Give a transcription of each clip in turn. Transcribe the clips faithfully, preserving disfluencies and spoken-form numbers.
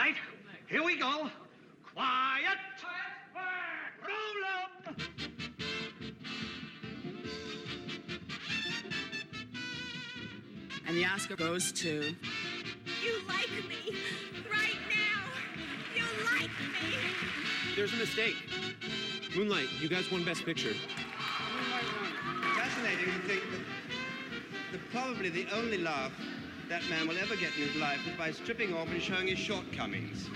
right, here we go. Quiet. Roll up. And the Oscar goes to... You like me. Right now. You like me. There's a mistake. Moonlight, you guys won Best Picture. Fascinating to think that the, probably the only laugh that man will ever get in his life is by stripping off and showing his shortcomings.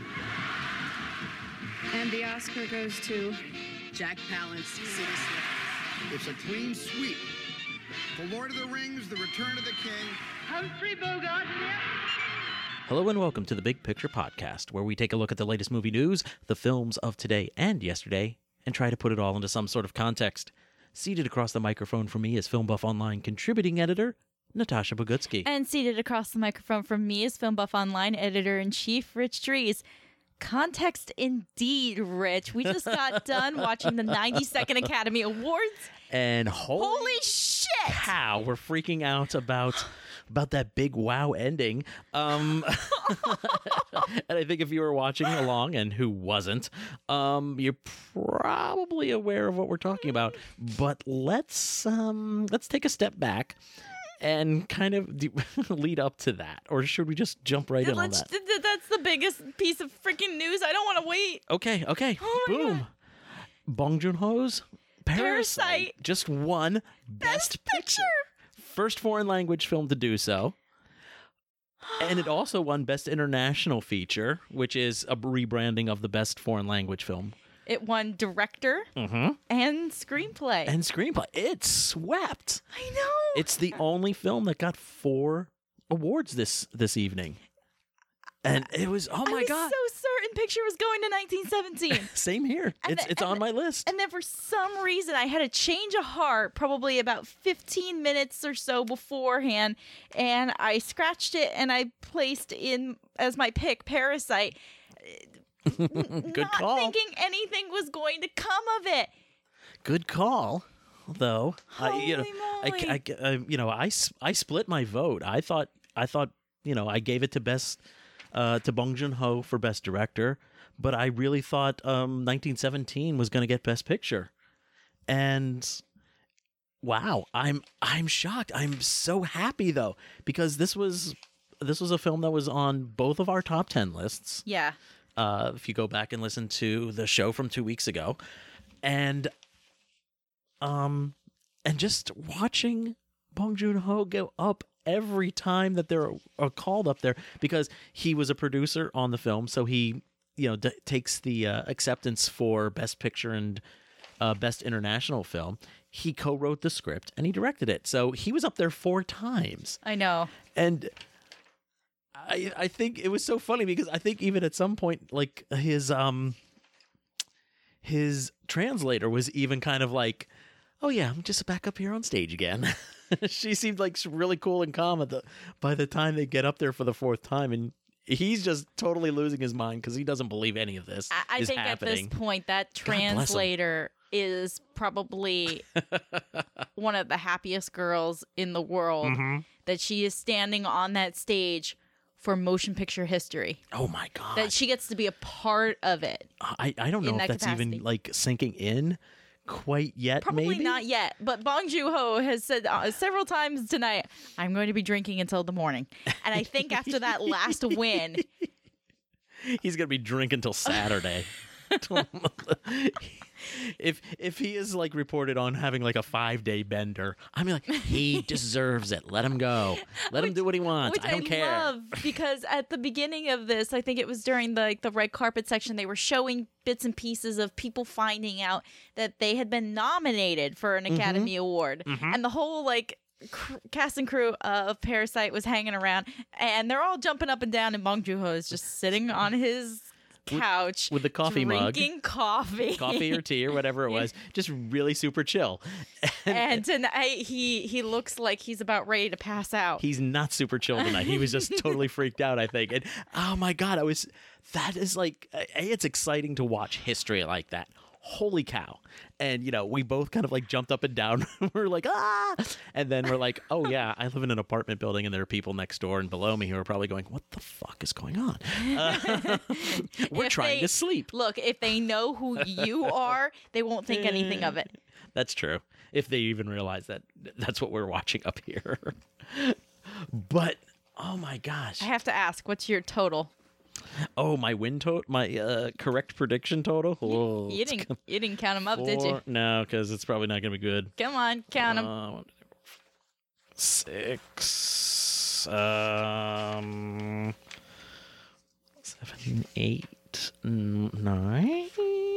And the Oscar goes to Jack Palance, City Slickers. It's a clean sweep. The Lord of the Rings, The Return of the King. Humphrey Bogart. Hello and welcome to the Big Picture Podcast, where we take a look at the latest movie news, the films of today and yesterday, and try to put it all into some sort of context. Seated across the microphone from me is Film Buff Online contributing editor, Natasha Bogutsky. And seated across the microphone from me is Film Buff Online editor-in-chief, Rich Dries. Context indeed, Rich. We just got done watching the ninety-second Academy Awards. And holy, holy shit! Cow, we're freaking out about about that big wow ending. Um, and I think if you were watching along, and who wasn't, um, you're probably aware of what we're talking about. But let's um, let's take a step back and kind of de- lead up to that. Or should we just jump right in on that? Th- th- that's the biggest piece of freaking news. I don't want to wait. Okay, okay. Oh my Boom. God. Bong Joon-ho's Parasite, Parasite. just won Best Best, Picture. First foreign language film to do so. And it also won Best International Feature, which is a rebranding of the Best Foreign Language Film. It won director Mm-hmm. and screenplay. And screenplay. It swept. I know. It's the only film that got four awards this this evening. And it was, oh my I was God. so certain Picture was going to nineteen seventeen. Same here. And It's the- it's and on the- my list. And then for some reason, I had a change of heart probably about fifteen minutes or so beforehand. And I scratched it and I placed in as my pick Parasite. Good not call. thinking anything was going to come of it. Good call, though. I, you know, Holy I, I, I, you know, I, s- I split my vote. I thought, I thought, you know, I gave it to best, uh, to Bong Joon-ho for Best Director, but I really thought um, nineteen seventeen was going to get Best Picture, and wow, I'm, I'm shocked. I'm so happy though, because this was, this was a film that was on both of our top ten lists. Yeah. Uh, if you go back and listen to the show from two weeks ago, and um, and just watching Bong Joon-ho go up every time that they're uh, called up there, because he was a producer on the film, so he you know d- takes the uh, acceptance for Best Picture and uh, Best International Film. He co-wrote the script and he directed it, so he was up there four times. I know. And I I think it was so funny because I think even at some point, like his um his translator was even kind of like, "Oh yeah, I'm just back up here on stage again." She seemed like really cool and calm at the by the time they get up there for the fourth time, and he's just totally losing his mind because he doesn't believe any of this I, I is think happening. at this point, that God bless him. translator is probably one of the happiest girls in the world, Mm-hmm. that she is standing on that stage for motion picture history. Oh my God! That she gets to be a part of it. I I don't know in if that that's capacity. even like sinking in quite yet. Probably maybe not yet, but Bong Joon-ho has said uh, several times tonight, "I'm going to be drinking until the morning." And I think after that last win, he's gonna be drinking till Saturday. if if he is like reported on having like a five day bender, I mean, like, he deserves it. Let him go. Let him do what he wants. which I don't care. love, because at the beginning of this, I think it was during the like the red carpet section, they were showing bits and pieces of people finding out that they had been nominated for an Academy Award, and the whole like cr- cast and crew of Parasite was hanging around, and they're all jumping up and down, and Bong Joon-ho is just sitting on his couch with the coffee mug. drinking coffee, Coffee or tea or whatever it was, just really super chill. and tonight he he looks like he's about ready to pass out. He's not super chill tonight. He was just totally freaked out, I think. And oh my God, I was, that is like, A, it's exciting to watch history like that. holy cow. And, you know, we both kind of like jumped up and down. We're like, ah. And then we're like, oh, yeah, I live in an apartment building and there are people next door and below me who are probably going, what the fuck is going on? Uh, we're If trying they- to sleep. Look, if they know who you are, they won't think anything of it. That's true. If they even realize that that's what we're watching up here. But, oh my gosh. I have to ask, what's your total? Oh, my win total, my uh, correct prediction total. Oh, You it's didn't, gonna- you didn't count them up, did you? four- No, because it's probably not going to be good. Come on, count them. Uh, six, um, seven, eight, n- nine,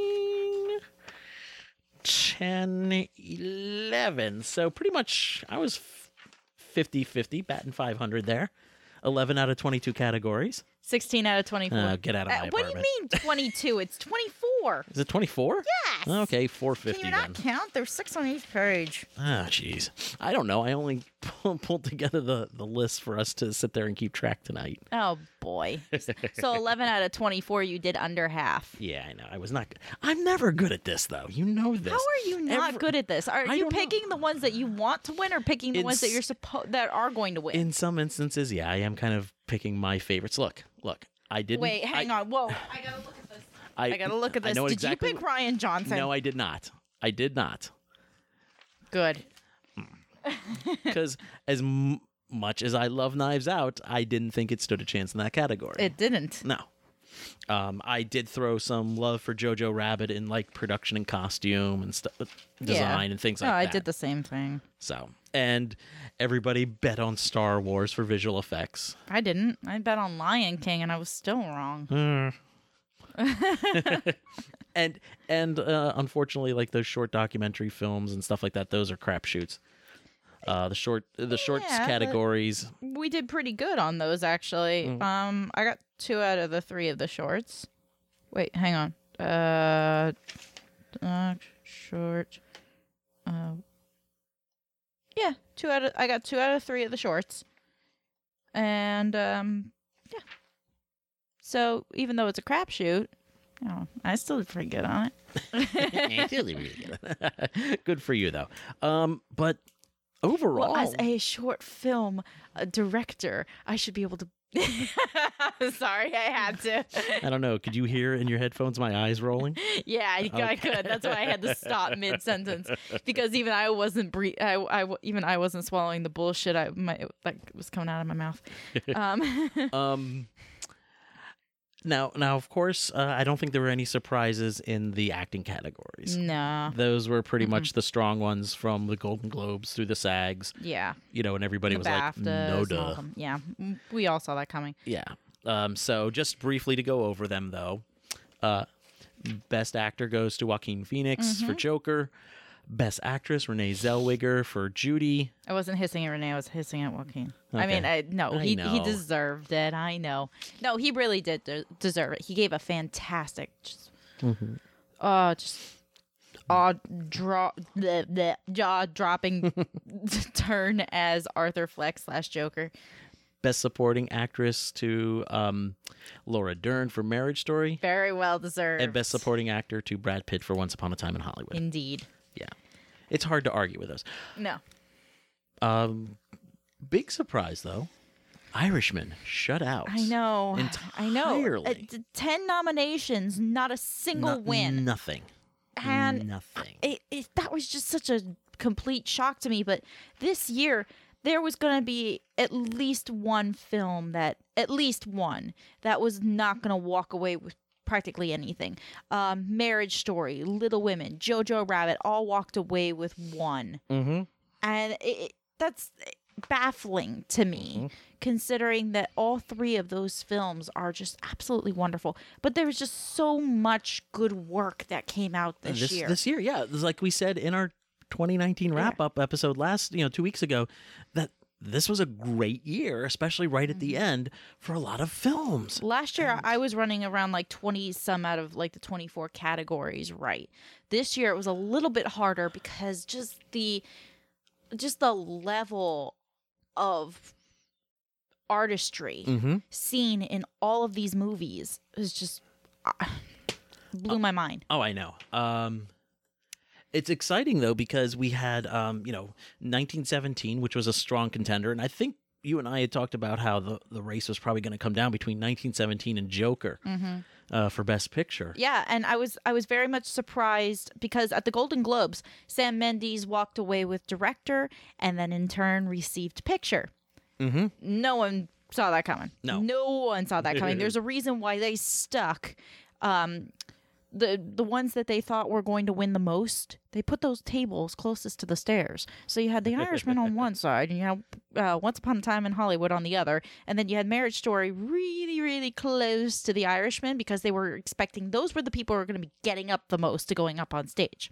ten, eleven. So pretty much I was fifty-fifty, batting five hundred there. eleven out of twenty-two categories. sixteen out of twenty-four. Oh, get out of my Uh, what do you apartment. mean twenty-two? It's twenty-four. Is it twenty-four? Yes. Okay, four Can fifty you then. not count? There's six on each page. Ah, jeez. I don't know. I only pull, pulled together the, the list for us to sit there and keep track tonight. Oh, boy. So eleven out of twenty-four, you did under half. Yeah, I know. I was not good. I'm never good at this, though. You know this. How are you not Every- good at this? Are I you don't know. picking the ones that you want to win or picking the In ones that s- you're supposed that are going to win? In some instances, yeah, I am kind of picking my favorites. Look, look. I didn't. Wait, hang I, on. Whoa. I got to look at this. I, I got to look at I this. know Did exactly you pick what- Ryan Johnson? No, I did not. I did not. Good. Because as m- much as I love Knives Out, I didn't think it stood a chance in that category. It didn't. No. Um, I did throw some love for Jojo Rabbit in like production and costume and stuff, design and things like no, that. I did the same thing. So, and everybody bet on Star Wars for visual effects. I didn't. I bet on Lion King, and I was still wrong. and and uh, unfortunately, like those short documentary films and stuff like that, those are crapshoots. Uh, the short the shorts Yeah, but- categories. We did pretty good on those, actually. Mm. Um, I got two out of the three of the shorts. Wait, hang on. Uh, uh short. Uh, yeah, two out of I got two out of three of the shorts, and um, yeah. So even though it's a crapshoot, you know, I still did pretty good on it. Good for you, though. Um, but overall, Well, as a short film uh, director, I should be able to. Sorry, I had to. I don't know. Could you hear in your headphones my eyes rolling? Yeah, I, I could. That's why I had to stop mid sentence because even I wasn't bre- I, I even I wasn't swallowing the bullshit. I my like was coming out of my mouth. Um, Um. Now, now, of course, uh, I don't think there were any surprises in the acting categories. no. Those were pretty much the strong ones from the Golden Globes through the SAGs, Yeah. you know, and everybody The was like, BAFTAs no and all duh. of them. Yeah, mm, we all saw that coming. Yeah. Um, so just briefly to go over them, though. Uh, Best Actor goes to Joaquin Phoenix Mm-hmm. for Joker. Best Actress, Renee Zellweger for Judy. I wasn't hissing at Renee. I was hissing at Joaquin. I mean, Okay. I, no, I he he know. deserved it. I know. No, he really did de- deserve it. He gave a fantastic, just, Mm-hmm. uh, just, uh, draw, bleh, bleh, jaw dropping turn as Arthur Fleck slash Joker. Best Supporting Actress to um, Laura Dern for Marriage Story. Very well deserved. And Best Supporting Actor to Brad Pitt for Once Upon a Time in Hollywood. Indeed. Yeah. It's hard to argue with those. No. Um, big surprise, though. Irishman shut out. I know. I know. Entirely. Uh, d- Ten nominations, not a single No- win. Nothing. And Nothing. it, it, that was just such a complete shock to me. But this year, there was going to be at least one film that, at least one, that was not going to walk away with practically anything. Um, Marriage Story, Little Women, Jojo Rabbit, all walked away with one. Mm-hmm. And it, it, that's baffling to me, Mm-hmm. considering that all three of those films are just absolutely wonderful. But there was just so much good work that came out this, This year. This year, yeah. It's like we said in our twenty nineteen wrap up episode last, you know, two weeks ago, that this was a great year, especially right at Mm-hmm. the end for a lot of films. Last year, I was running around like twenty some out of like the twenty-four categories right. This year, it was a little bit harder because just the just the level of artistry Mm-hmm. seen in all of these movies is just uh, blew my mind. Oh, I know. Um, it's exciting though because we had, um, you know, nineteen seventeen, which was a strong contender, and I think you and I had talked about how the, the race was probably going to come down between nineteen seventeen and Joker Mm-hmm. uh, for Best Picture. Yeah, and I was I was very much surprised because at the Golden Globes, Sam Mendes walked away with director and then in turn received picture. Mm-hmm. No one saw that coming. No. No one saw that coming. There's a reason why they stuck um, the the ones that they thought were going to win the most. They put those tables closest to the stairs. So you had The Irishman on one side, and you had uh, Once Upon a Time in Hollywood on the other, and then you had Marriage Story really, really close to The Irishman because they were expecting those were the people who were going to be getting up the most to going up on stage.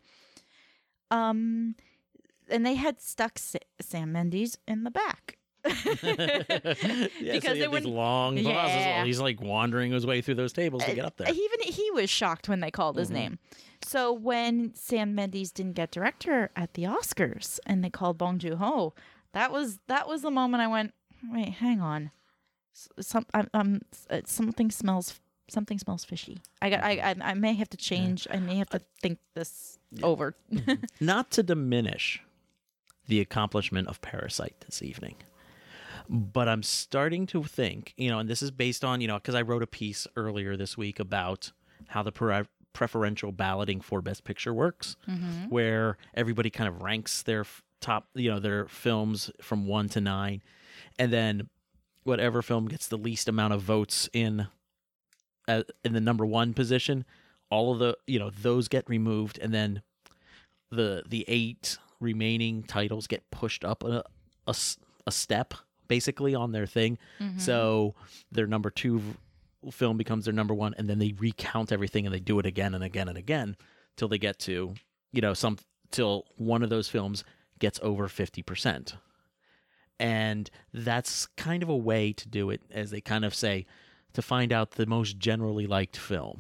Um, and they had stuck Sa- Sam Mendes in the back. yeah, because so he they had these wouldn't- long pauses Yeah. while he's like wandering his way through those tables to get up there. Even he was shocked when they called his Mhm. name. So when Sam Mendes didn't get director at the Oscars and they called Bong Joon-ho, that was that was the moment I went, wait, hang on, S- some I'm, I'm uh, something smells something smells fishy. I got I I, I may have to change. I may have to think this over. Not to diminish the accomplishment of Parasite this evening, but I'm starting to think, you know, and this is based on, you know, because I wrote a piece earlier this week about how the pre- preferential balloting for Best Picture works, Mm-hmm. where everybody kind of ranks their f- top, you know, their films from one to nine, and then whatever film gets the least amount of votes in uh, in the number one position, all of the, you know, those get removed, and then the the eight remaining titles get pushed up a, a s- a step basically on their thing. Mm-hmm. So their number two v- film becomes their number one, and then they recount everything and they do it again and again and again till they get to, you know, some till one of those films gets over fifty percent. And that's kind of a way to do it, as they kind of say, to find out the most generally liked film.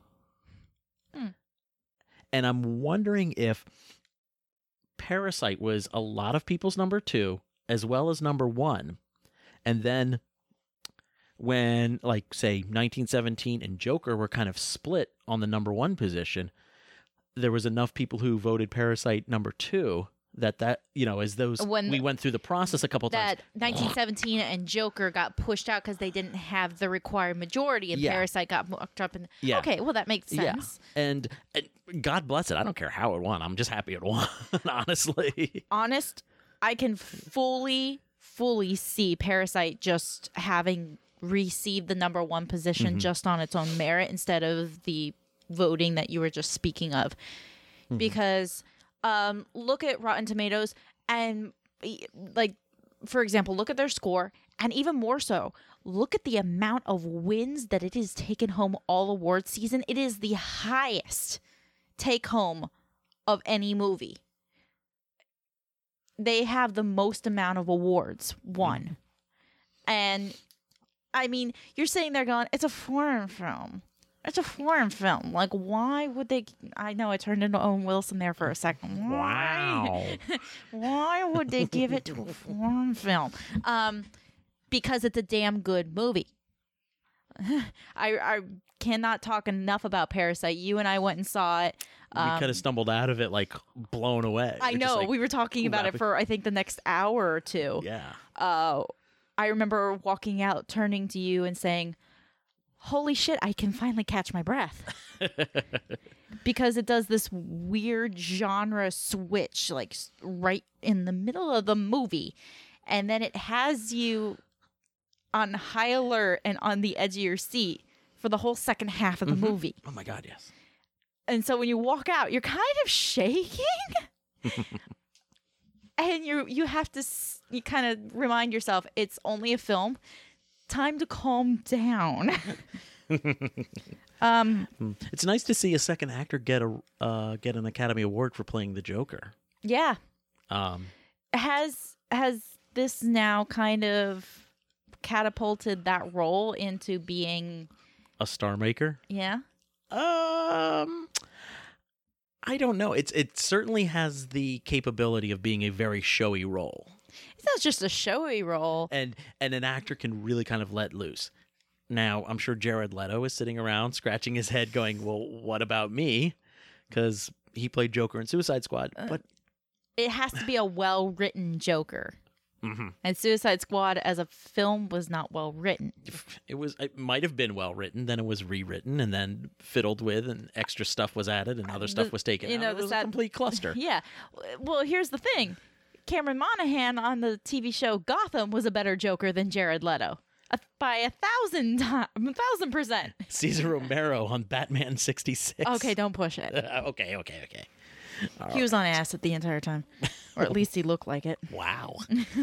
Hmm. And I'm wondering if Parasite was a lot of people's number two as well as number one. And then when, like, say, nineteen seventeen and Joker were kind of split on the number one position, there was enough people who voted Parasite number two that, that you know, as those, When we went through the process a couple times. That nineteen seventeen and Joker got pushed out because they didn't have the required majority, and Yeah. Parasite got mucked up. And Yeah. okay, well that makes sense. Yeah. And, and God bless it. I don't care how it won. I'm just happy it won, honestly. Honest, I can fully, fully see Parasite just having received the number one position Mm-hmm. just on its own merit instead of the voting that you were just speaking of. Mm-hmm. Because um, look at Rotten Tomatoes and, like, for example, look at their score, and even more so, look at the amount of wins that it has taken home all award season. It is the highest take home of any movie. They have the most amount of awards won. And I mean, you're sitting there going, it's a foreign film. It's a foreign film. Like, why would they? I know I turned into Owen Wilson there for a second. Why? Wow. Why would they give it to a foreign film? Um, because it's a damn good movie. I I cannot talk enough about Parasite. You and I went and saw it. We Um, could have stumbled out of it like blown away. I We're just know. like, we were talking about it laughing. for, I think, the next hour or two. Yeah. Uh, I remember walking out, turning to you and saying, holy shit, I can finally catch my breath. Because it does this weird genre switch, like s- right in the middle of the movie. And then it has you on high alert and on the edge of your seat for the whole second half of the movie. Oh my God, yes. And so when you walk out, you're kind of shaking. And you you have to s- you kind of remind yourself it's only a film. Time to calm down. um It's nice to see a second actor get a uh, get an Academy Award for playing the Joker. yeah. Um, Has has this now kind of catapulted that role into being a star maker. yeah? Um, I don't know. It's it certainly has the capability of being a very showy role, It's not just a showy role. and and an actor can really kind of let loose. Now, I'm sure Jared Leto is sitting around scratching his head going, well, what about me? Because he played Joker in Suicide Squad. Uh, but It has to be a well-written Joker. mm-hmm. And Suicide Squad as a film was not well written. it was it might have been well written, then it was rewritten and then fiddled with, and extra stuff was added and other stuff The- was taken you out. know, It the was sad- a complete cluster. Yeah. Well, here's the thing. Cameron Monaghan on the T V show Gotham was a better Joker than Jared Leto. A, by a thousand times, a thousand percent. Cesar Romero on Batman sixty-six. Okay, don't push it. okay, okay, okay. All He was on acid the entire time. Or at least he looked like it. Wow.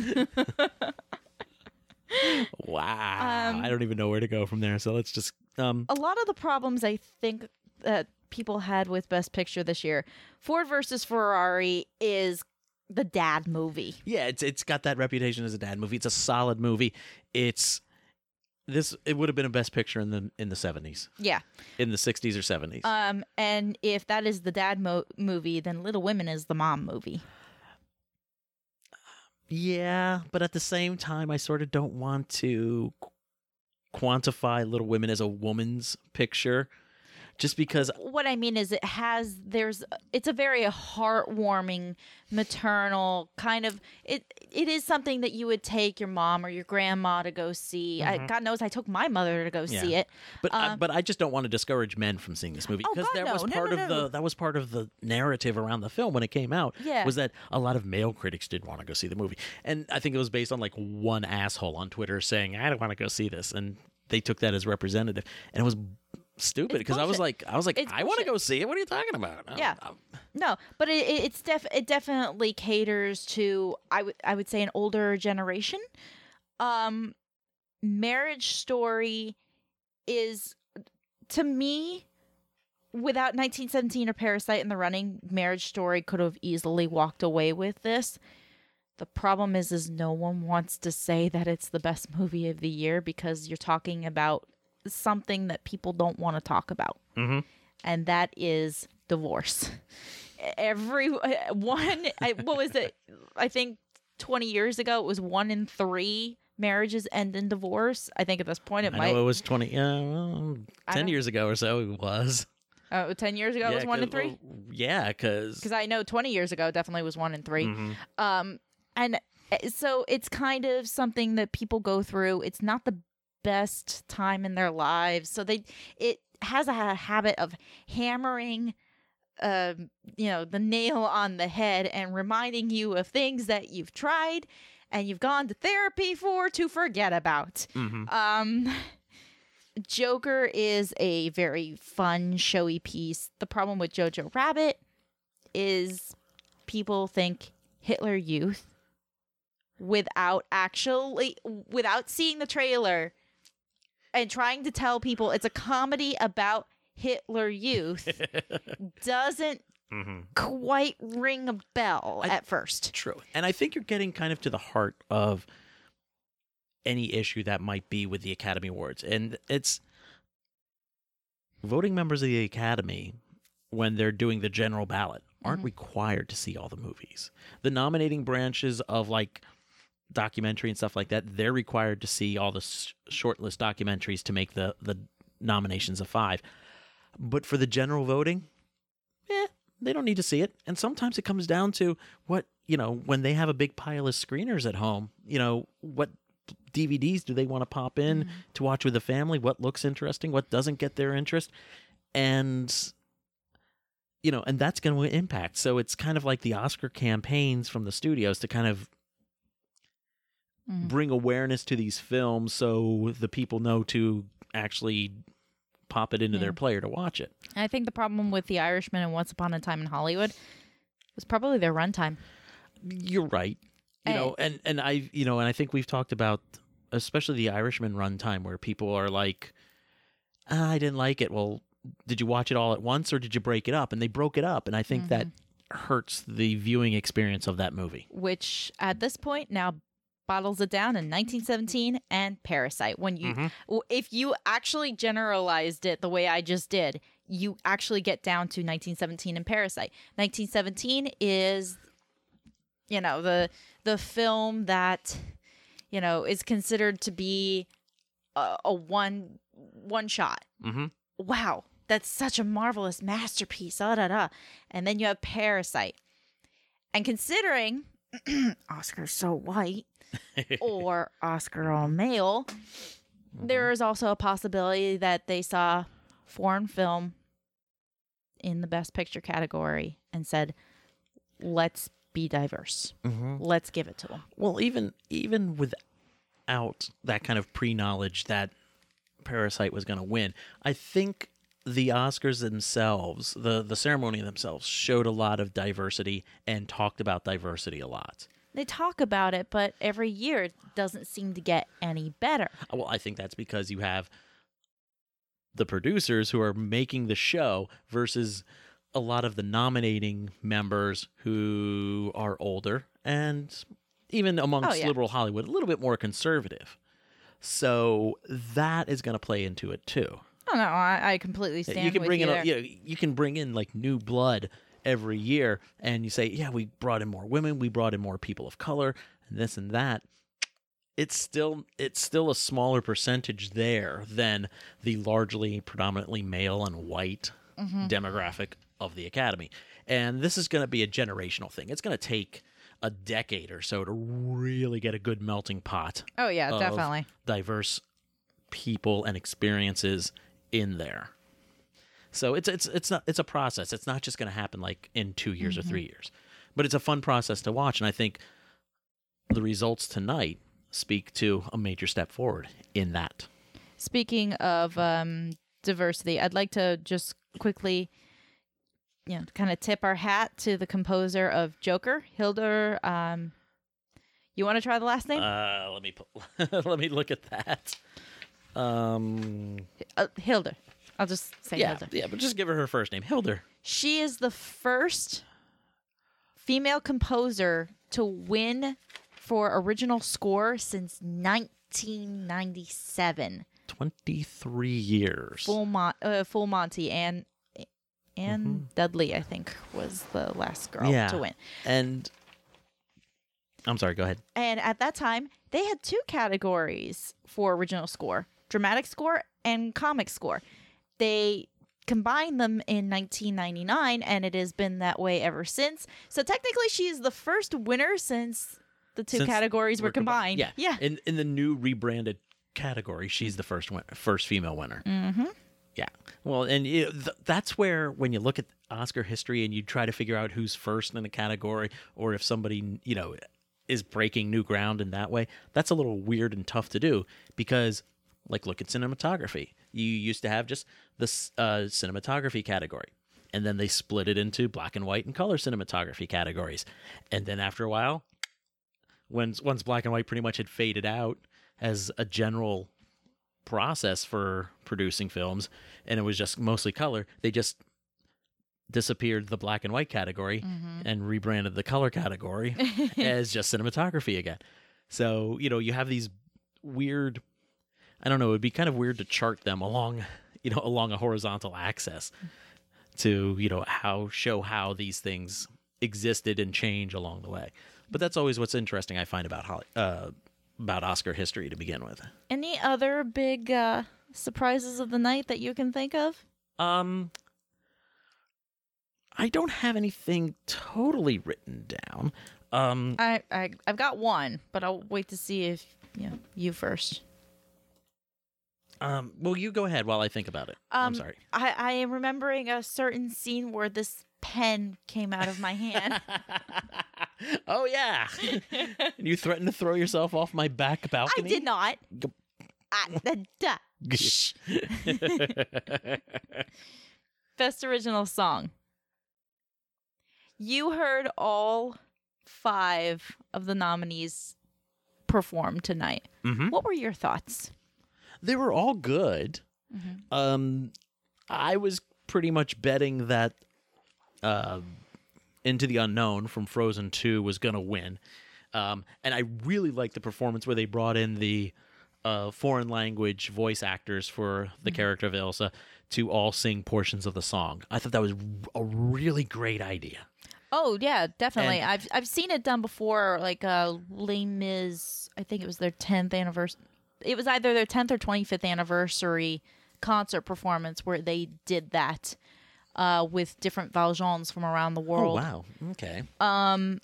wow. Um, I don't even know where to go from there. So let's just um A lot of the problems I think that people had with Best Picture this year, Ford versus Ferrari is the dad movie. yeah, it's it's got that reputation as a dad movie. It's a solid movie. It's this it would have been a best picture in the in the seventies. Yeah. In the sixties or seventies. Um, and if that is the dad mo- movie, then Little Women is the mom movie. Yeah, but at the same time I sort of don't want to qu- quantify Little Women as a woman's picture just because What I mean is, it has there's it's a very heartwarming, maternal kind of it. It is something that you would take your mom or your grandma to go see. I, God knows, I took my mother to go Yeah. see it. But I, Um, but I just don't want to discourage men from seeing this movie Oh, because God, that no. was No, part no, of no. the that was part of the narrative around the film when it came out. Yeah. Was that a lot of male critics didn't want to go see the movie, and I think it was based on like one asshole on Twitter saying I don't want to go see this, and they took that as representative, and it was stupid It's because I was bullshit. like I was like It's I want to bullshit. go see it. What are you talking about? Oh, Yeah. um, No, but it, it- it's def it definitely caters to I would I would say an older generation. Um, Marriage Story is, to me, without nineteen seventeen or Parasite in the running, Marriage Story could have easily walked away with this. The problem is, is no one wants to say that it's the best movie of the year because you're talking about something that people don't want to talk about, Mhm. and that is divorce. Every one, I, what was it? I think twenty years ago, it was one in three marriages end in divorce. I think at this point, it I might. know it was twenty, uh, well, I ten don't- years ago or so. It was. Oh, ten years ago, it was Yeah, one in 'cause- three. well, yeah, because Because I know twenty years ago, it definitely was one in 3 Mhm. Um, and uh, so it's kind of something that people go through. It's not the best time in their lives, so they it has a habit of hammering, um, you know, the nail on the head and reminding you of things that you've tried and you've gone to therapy for to forget about. Mhm. Um, Joker is a very fun, showy piece. The problem with Jojo Rabbit is people think Hitler Youth without actually without seeing the trailer and trying to tell people it's a comedy about Hitler Youth doesn't Mhm. quite ring a bell I- at first. True. And I think you're getting kind of to the heart of any issue that might be with the Academy Awards. And it's voting members of the Academy, when they're doing the general ballot, aren't Mhm. required to see all the movies. The nominating branches of like documentary and stuff like that, they're required to see all the s- shortlist documentaries to make the, the nominations of five. But for the general voting, eh, they don't need to see it. And sometimes it comes down to what, you know, when they have a big pile of screeners at home, you know, what D V Ds do they want to pop in Mm-hmm. to watch with the family? What looks interesting? What doesn't get their interest? And, you know, and that's going to impact. So it's kind of like the Oscar campaigns from the studios to kind of Mhm. bring awareness to these films so the people know to actually pop it into Yeah. their player to watch it. I think the problem with The Irishman and Once Upon a Time in Hollywood was probably their runtime. You're right. You know, and and I you know, and I think we've talked about especially the Irishman runtime where people are like, ah, I didn't like it. Well, did you watch it all at once or did you break it up? And they broke it up, and I think that hurts the viewing experience of that movie. Which at this point now bottles it down in nineteen seventeen and Parasite. When you, Mhm. w if you actually generalized it the way I just did, you actually get down to nineteen seventeen and Parasite. nineteen seventeen is, you know, the the film that, you know, is considered to be a, a one one shot. Mm-hmm. Wow, that's such a marvelous masterpiece. Da, da, da. And then you have Parasite. And considering Oscar's so white or Oscar all male, mm-hmm. there is also a possibility that they saw foreign film in the Best Picture category and said, let's be diverse. Mm-hmm. Let's give it to them. Well, even even without that kind of pre-knowledge that Parasite was going to win, I think the Oscars themselves, the, the ceremony themselves, showed a lot of diversity and talked about diversity a lot. They talk about it, but every year it doesn't seem to get any better. Well, I think that's because you have the producers who are making the show versus a lot of the nominating members who are older and even amongst oh, yeah. liberal Hollywood, a little bit more conservative. So that is going to play into it too. Oh no, I, I completely stand you can with bring you in there. a, you, know, you can bring in like new blood every year, and you say, yeah, we brought in more women, we brought in more people of color, and this and that. It's still it's still a smaller percentage there than the largely predominantly male and white mm-hmm. demographic of the Academy. And this is going to be a generational thing. It's going to take a decade or so to really get a good melting pot. Oh yeah, of definitely. Diverse people and experiences in there. So it's it's it's not it's a process. It's not just going to happen like in two years mm-hmm. or three years. But it's a fun process to watch, and I think the results tonight speak to a major step forward in that. Speaking of um, diversity, I'd like to just quickly, you know, kind of tip our hat to the composer of Joker, Hildur. Um, you want to try the last name? Uh, let me put, let me look at that. Um, uh, Hildur. I'll just say yeah, Hildur. Yeah, but just give her her first name, Hildur. She is the first female composer to win for original score since nineteen ninety-seven. twenty-three years. Full Mon- uh, Full Monty and and mm-hmm. Dudley, I think, was the last girl yeah. to win. And I'm sorry, go ahead. And at that time, they had two categories for original score: dramatic score and comic score. They combined them in nineteen ninety-nine, and it has been that way ever since. So technically, she is the first winner since the two Since categories were combined. Yeah, yeah. In in the new rebranded category, she's the first win- first female winner. Mm-hmm. Yeah. Well, and you know, th- that's where when you look at Oscar history and you try to figure out who's first in a category, or if somebody you know is breaking new ground in that way, that's a little weird and tough to do because, like, look at cinematography. You used to have just the uh, cinematography category. And then they split it into black and white and color cinematography categories. And then after a while, when once black and white pretty much had faded out as a general process for producing films, and it was just mostly color, they just disappeared the black and white category mm-hmm. and rebranded the color category as just cinematography again. So, you know, you have these weird, I don't know, it would be kind of weird to chart them along, you know, along a horizontal axis to, you know, how show how these things existed and change along the way. But that's always what's interesting, I find, about Holly, uh, about Oscar history to begin with. Any other big uh, surprises of the night that you can think of? Um, I don't have anything totally written down. Um, I, I I've got one, but I'll wait to see if you know, you first. Um, well, you go ahead while I think about it. Um, I'm sorry. I, I am remembering a certain scene where this pen came out of my hand. Oh, yeah. And you threatened to throw yourself off my back I balcony? did not. G- I, uh, duh. Shh. Best original song. You heard all five of the nominees perform tonight. Mm-hmm. What were your thoughts? They were all good. Mm-hmm. Um, I was pretty much betting that uh, Into the Unknown from Frozen two was going to win. Um, and I really liked the performance where they brought in the uh, foreign language voice actors for the mm-hmm. character of Elsa to all sing portions of the song. I thought that was a really great idea. Oh, yeah, definitely. And- I've I've seen it done before, like uh, Les Mis, I think it was their tenth anniversary. it was either their tenth or twenty-fifth anniversary concert performance where they did that uh, with different Valjeans from around the Oh, world. wow. Okay. Um,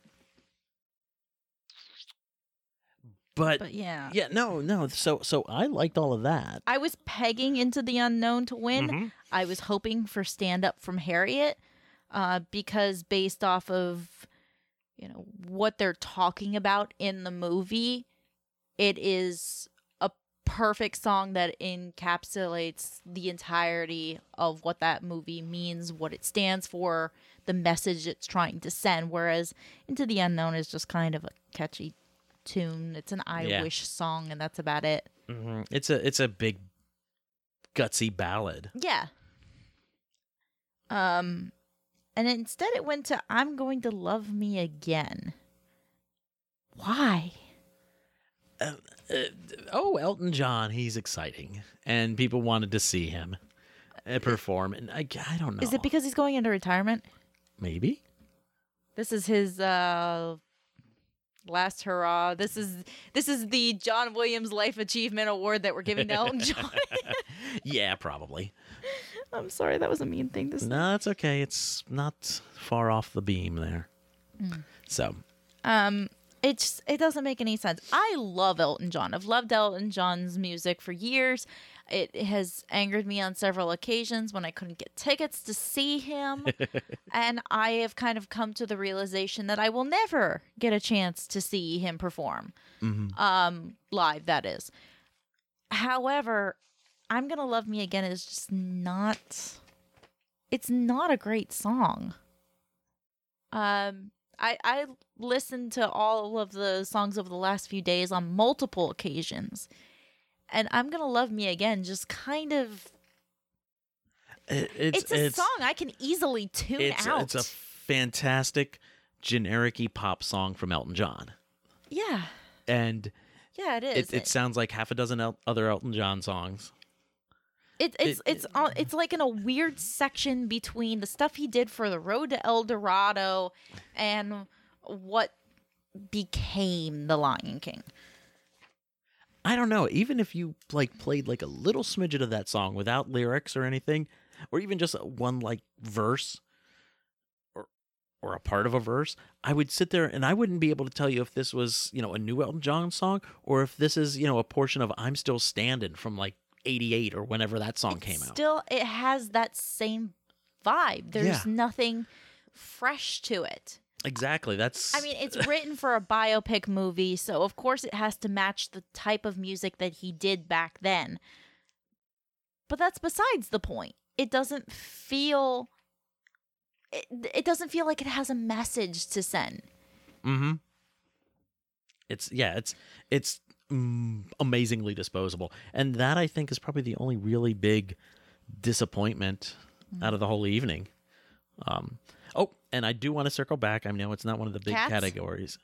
But, but yeah. yeah, no, no. So so I liked all of that. I was pegging Into the Unknown to win. Mhm. I was hoping for Stand Up from Harriet uh, because based off of, you know, what they're talking about in the movie, it is a perfect song that encapsulates the entirety of what that movie means, what it stands for, the message it's trying to send. Whereas Into the Unknown is just kind of a catchy tune. It's an I Yeah. Wish song, and that's about it. hmm It's a it's a big gutsy ballad. Yeah. Um, and instead it went to I'm Going to Love Me Again. Why? Uh, uh, oh, Elton John, he's exciting, and people wanted to see him uh, perform. And I, I don't know. Is it because he's going into retirement? Maybe? This is his uh last hurrah. This is this is the John Williams Life Achievement Award that we're giving to Elton John. Yeah, probably. I'm sorry, that was a mean thing to say. No, it's okay. It's not far off the beam there. So, Um, it's it doesn't make any sense. I love Elton John. I've loved Elton John's music for years. It has angered me on several occasions when I couldn't get tickets to see him. And I have kind of come to the realization that I will never get a chance to see him perform. Um, live, that is. However, I'm Gonna Love Me Again is just not, it's not a great song. Um, I, I listened to all of the songs over the last few days on multiple occasions. And I'm Gonna Love Me Again just kind of, it, it's, it's, a it's, song I can easily tune it's, out. it's a fantastic generic-y pop song from Elton John. yeah. And Yeah, it is. it, it sounds like half a dozen El- other Elton John songs. It, it's It- it's on, it's like in a weird section between the stuff he did for The Road to El Dorado and what became The Lion King. I don't know. Even if you like played like a little smidget of that song without lyrics or anything, or even just one like verse or or a part of a verse, I would sit there and I wouldn't be able to tell you if this was, you know, a new Elton John song or if this is, you know, a portion of I'm Still Standing from like eighty-eight or whenever that song came out. Still, it has that same vibe. There's Yeah. nothing fresh to it. Exactly. That's I mean, it's written for a biopic movie, so of course it has to match the type of music that he did back then. But that's besides the point. It doesn't feel it, it doesn't feel like it has a message to send. Mm-hmm. It's yeah, it's it's mm, amazingly disposable, and that I think is probably the only really big disappointment out of the whole evening. Um, oh, and I do want to circle back. I know it's not one of the big Cats? categories.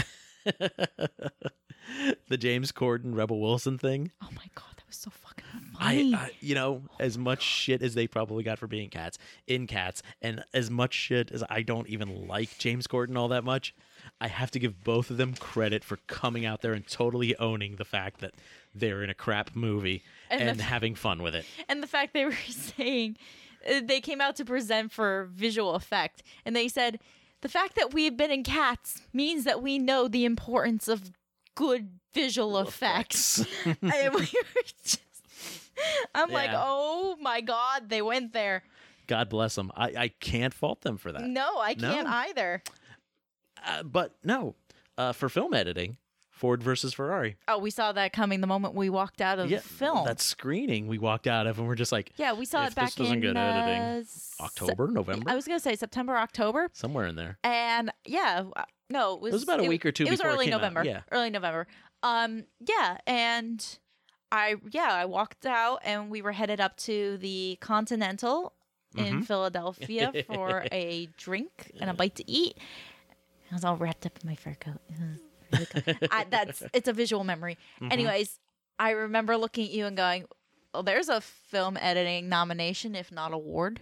The James Corden Rebel Wilson thing. Oh my god, that was so fucking I, funny. I, you know, as much shit as they probably got for being cats in Cats, and as much shit as I don't even like James Corden all that much, I have to give both of them credit for coming out there and totally owning the fact that they're in a crap movie And and, the- having fun with it. And the fact they were saying uh, they came out to present for visual effect, and they said the fact that we've been in Cats means that we know the importance of good visual effects. And we were just, I'm like, Yeah. oh my god, they went there. God bless them. I, I can't fault them for that. No, I can't No. either. Uh, but no, uh, for film editing, Ford versus Ferrari. Oh, we saw that coming the moment we walked out of Yeah, the film. that screening we walked out of, and we're just like, yeah, we saw if it back this wasn't in good editing, uh, se- October, November, I was gonna say September, October. somewhere in there. And yeah, uh, no, it was, was about a week or two It was before it early came out, November. yeah. Early November. Um, yeah, and I yeah, I walked out and we were headed up to the Continental in Mm-hmm. Philadelphia for a drink and a bite to eat. I was all wrapped up in my fur coat. It was really cool. I, that's it's a visual memory. Mm-hmm. Anyways, I remember looking at you and going, "Well, there's a film editing nomination, if not award."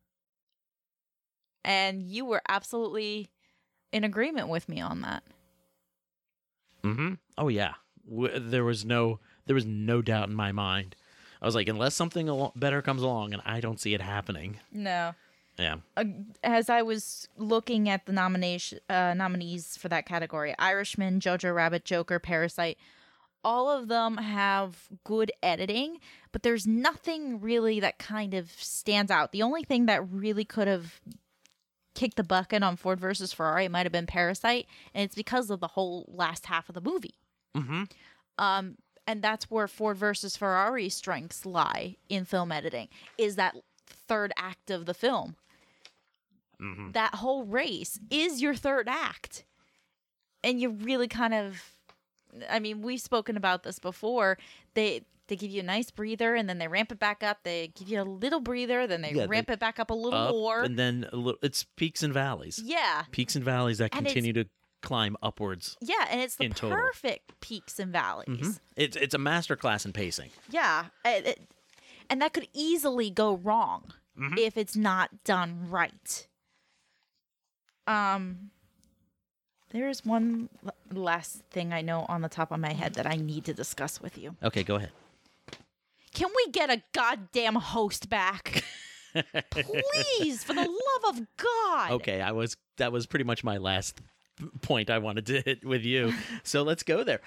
And you were absolutely in agreement with me on that. Mm-hmm. Oh yeah, w- there was no There was no doubt in my mind. I was like, unless something al- better comes along, and I don't see it happening. No. Yeah. Uh, as I was looking at the nomination uh, nominees for that category, Irishman, Jojo Rabbit, Joker, Parasite, all of them have good editing, but there's nothing really that kind of stands out. The only thing that really could have kicked the bucket on Ford versus Ferrari might have been Parasite, and it's because of the whole last half of the movie. Mm-hmm. Um, and that's where Ford versus Ferrari's strengths lie in film editing, is that third act of the film. Mm-hmm. That whole race is your third act. And you really kind of, I mean, we've spoken about this before. They they give you a nice breather, and then they ramp it back up. They give you a little breather, then they Yeah, ramp they- it back up a little Up, more. and then a little, it's peaks and valleys. Yeah. Peaks and valleys that And it's- continue to climb upwards. Yeah, and it's the In total. perfect peaks and valleys. Mhm. It's it's a masterclass in pacing. Yeah. It- it- and that could easily go wrong Mhm. if it's not done right. Um, there's one l- last thing I know on the top of my head that I need to discuss with you. Okay, go ahead. Can we get a goddamn host back? Please, for the love of God. Okay, I was that was pretty much my last point I wanted to hit with you. So let's go there.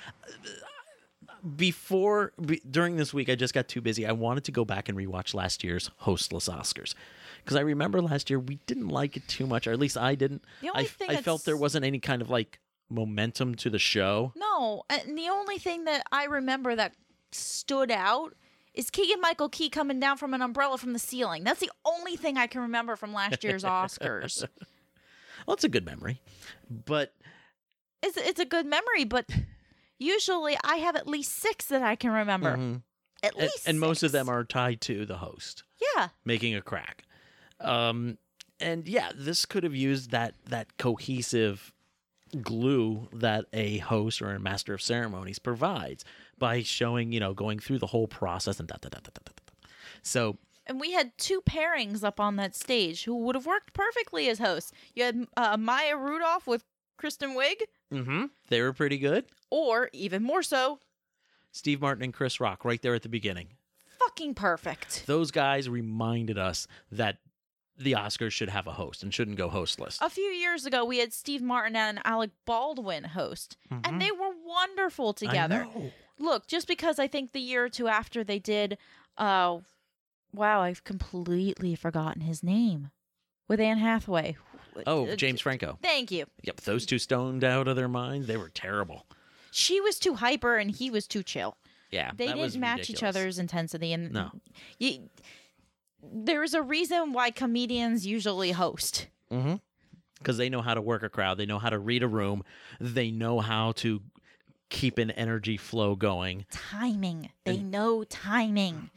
Before be, during this week, I just got too busy. I wanted to go back and rewatch last year's hostless Oscars because I remember last year we didn't like it too much, or at least I didn't. The only I, thing I felt that's- there wasn't any kind of like momentum to the show. No, and the only thing that I remember that stood out is Keegan Michael Key coming down from an umbrella from the ceiling. That's the only thing I can remember from last year's Oscars. Well, it's a good memory, but It's it's a good memory, but usually I have at least six that I can remember. Mhm. At and, least, and most of six. them are tied to the host Yeah, making a crack. Um, and yeah, this could have used that that cohesive glue that a host or a master of ceremonies provides by showing, you know, going through the whole process and da da da da da da. da. So and we had two pairings up on that stage who would have worked perfectly as hosts. You had uh, Maya Rudolph with Kristen Wiig, mm-hmm, they were pretty good. or even more so, Steve Martin and Chris Rock right there at the beginning. fucking perfect. Those guys reminded us that the Oscars should have a host and shouldn't go hostless. A few years ago, we had Steve Martin and Alec Baldwin host, Mhm. and they were wonderful together. I know. Look, just because I think the year or two after they did, uh, wow, I've completely forgotten his name. With Anne Hathaway. Oh, Uh, James Franco. Thank you. Yep, those two stoned out of their minds. They were terrible. She was too hyper and he was too chill. Yeah, They that was didn't match each ridiculous. other's intensity, and No. you, there's a reason why comedians usually host. Mm-hmm. Because they know how to work a crowd. They know how to read a room. They know how to keep an energy flow going. Timing. They And- know timing.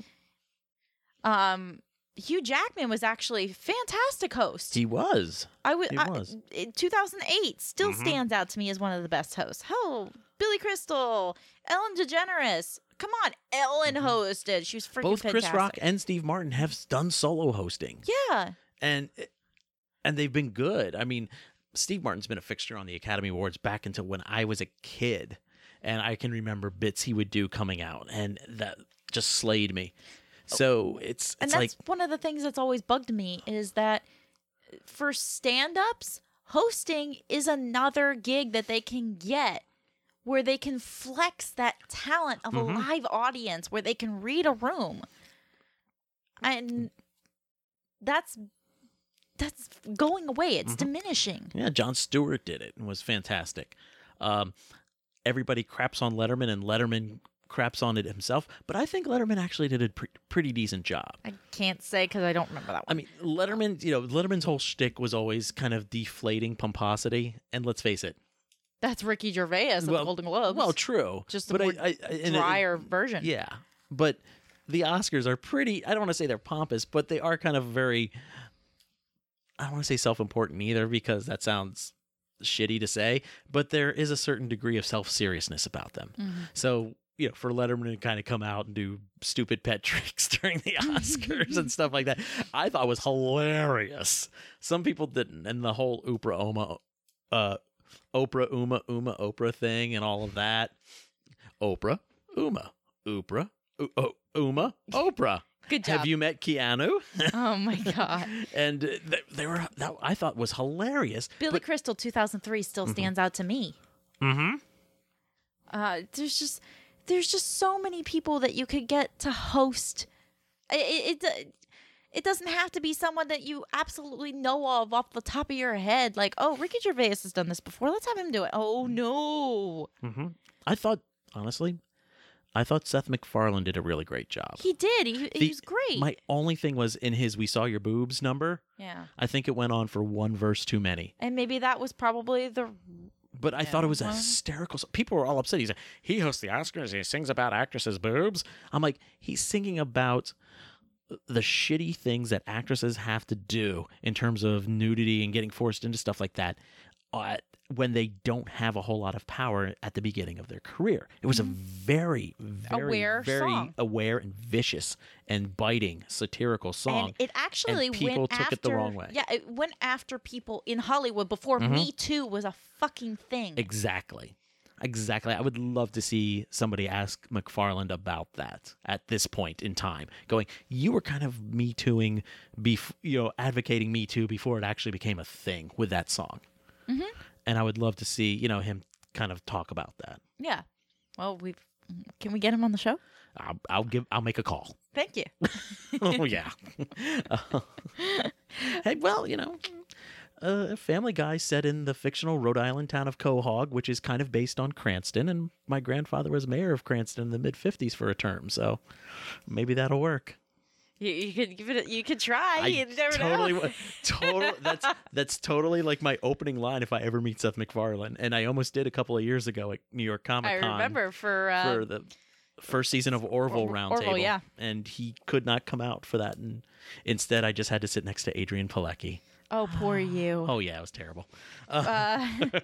Um, Hugh Jackman was actually a fantastic host. He was. I would. he I- was. in two thousand eight still Mhm. stands out to me as one of the best hosts. Hell, Billy Crystal, Ellen DeGeneres. Come on, Ellen hosted. She was freaking Both fantastic. Chris Rock and Steve Martin have done solo hosting. Yeah. And and they've been good. I mean, Steve Martin's been a fixture on the Academy Awards back until when I was a kid. And I can remember bits he would do coming out. And that just slayed me. So it's And it's that's like one of the things that's always bugged me is that for stand-ups, hosting is another gig that they can get where they can flex that talent of Mhm. a live audience, where they can read a room. And that's that's going away. It's Mhm. diminishing. Yeah, Jon Stewart did it and was fantastic. Um, everybody craps on Letterman, and Letterman craps on it himself. But I think Letterman actually did a pre- pretty decent job. I can't say because I don't remember that I one. mean, Letterman, you know, Letterman's whole shtick was always kind of deflating pomposity. And let's face it. That's Ricky Gervais of well, the Golden Globes. Well, true. Just a but more I, I, I, and it- drier version. Yeah. But the Oscars are pretty, I don't want to say they're pompous, but they are kind of very, I don't want to say self-important either because that sounds shitty to say, but there is a certain degree of self-seriousness about them. Mm-hmm. So, you know, for Letterman to kind of come out and do stupid pet tricks during the Oscars and stuff like that, I thought was hilarious. Some people didn't. And the whole Oprah Oma, uh, Oprah Uma Uma Oprah thing and all of that. Oprah Uma Oprah, U- oh, Uma, Oprah. Good job. Have you met Keanu? Oh my God. and uh, th- they were that I thought was hilarious. Billy but, Crystal two thousand three still stands out to me. mm-hmm. Uh, there's just there's just so many people that you could get to host. It, it it doesn't have to be someone that you absolutely know of off the top of your head. Like, oh, Ricky Gervais has done this before. Let's have him do it. Oh no. Mm-hmm. I thought honestly, I thought Seth MacFarlane did a really great job. He did. He, he The- was great. My only thing was in his "We Saw Your Boobs" number. yeah. I think it went on for one verse too many. And maybe that was probably the But I thought it was a well- hysterical. People were all upset. He's like, he hosts the Oscars. He sings about actresses' boobs. I'm like, he's singing about the shitty things that actresses have to do in terms of nudity and getting forced into stuff like that uh, when they don't have a whole lot of power at the beginning of their career. It was a very, very, Aware very song. aware and vicious and biting satirical song. And it actually and people went took after, it the wrong way. Yeah, it went after people in Hollywood before Mhm. Me Too was a fucking thing. Exactly. Exactly. I would love to see somebody ask McFarland about that at this point in time. Going, you were kind of Me Tooing, bef- you know, advocating Me Too before it actually became a thing with that song. Mhm. And I would love to see, you know, him kind of talk about that. Yeah. Well, we can we get him on the show? I'll, I'll give. I'll make a call. Thank you. Oh yeah. Uh, hey, well, you know, uh, Family Guy set in the fictional Rhode Island town of Quahog, which is kind of based on Cranston, and my grandfather was mayor of Cranston in the mid fifties for a term, so maybe that'll work. You, you could give it. A, you could try. I you never totally, know. wa- total. That's that's totally like my opening line if I ever meet Seth MacFarlane, and I almost did a couple of years ago at New York Comic I Con. remember for, uh, for the first season of Orville Or- Roundtable. Orville, yeah. And he could not come out for that. And instead, I just had to sit next to Adrian Pilecki. Oh, poor you. Oh, yeah, it was terrible. Uh,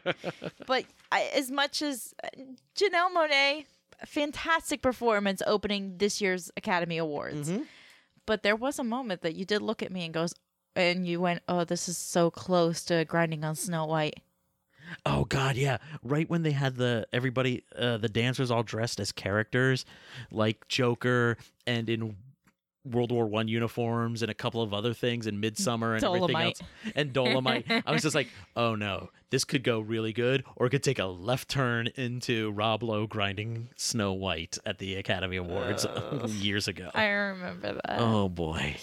but I, as much as uh, Janelle Monáe, fantastic performance opening this year's Academy Awards. Mm-hmm. But there was a moment that you did look at me and goes, and you went, "Oh, this is so close to grinding on Snow White." Oh, God, yeah. Right when they had the everybody, uh, the dancers all dressed as characters, like Joker and in World War One uniforms and a couple of other things in Midsummer and everything Dolomite. else. And Dolomite. I was just like, oh, no, this could go really good, or it could take a left turn into Rob Lowe grinding Snow White at the Academy Awards years ago. I remember that. Oh, boy.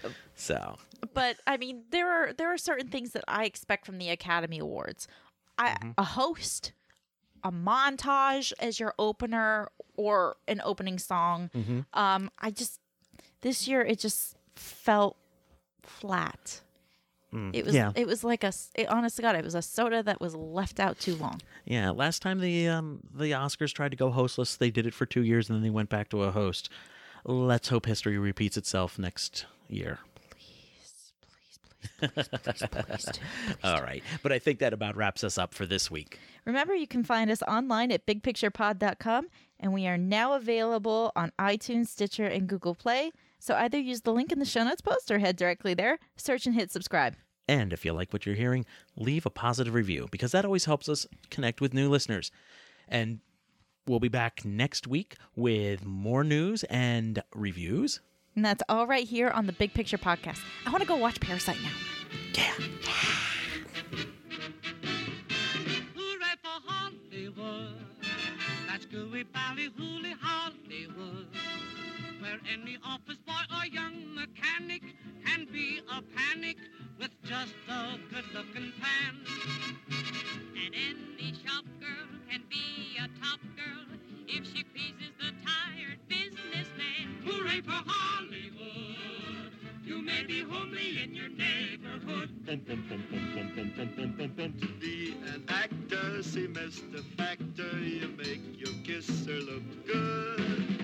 So, But I mean, there are there are certain things that I expect from the Academy Awards. I, A host, a montage as your opener, or an opening song. Um, I just this year it just felt flat. It was yeah. it was like a s- it, honest to God, it was a soda that was left out too long. yeah, last time the um, the Oscars tried to go hostless, they did it for two years and then they went back to a host. Let's hope history repeats itself next year. Please, please, please, please, do. All right. But I think that about wraps us up for this week. Remember, you can find us online at big picture pod dot com, and we are now available on iTunes, Stitcher, and Google Play. So either use the link in the show notes post or head directly there, search and hit subscribe. And if you like what you're hearing, leave a positive review because that always helps us connect with new listeners. And we'll be back next week with more news and reviews. And that's all right here on the Big Picture Podcast. I want to go watch Parasite now. Yeah. Hooray for Hollywood. That's gooey ballyhooly Hollywood. Where any office boy or young mechanic can be a panic with just a good-looking plan. And any shop girl can be a top girl if she pleases the tired businessman. Hooray for Hollywood. You may be homely in your neighborhood. Bum, bum, bum, bum, bum, bum, bum, bum, bum, bum. To be an actor, see Mister Factor, you make your kisser look good.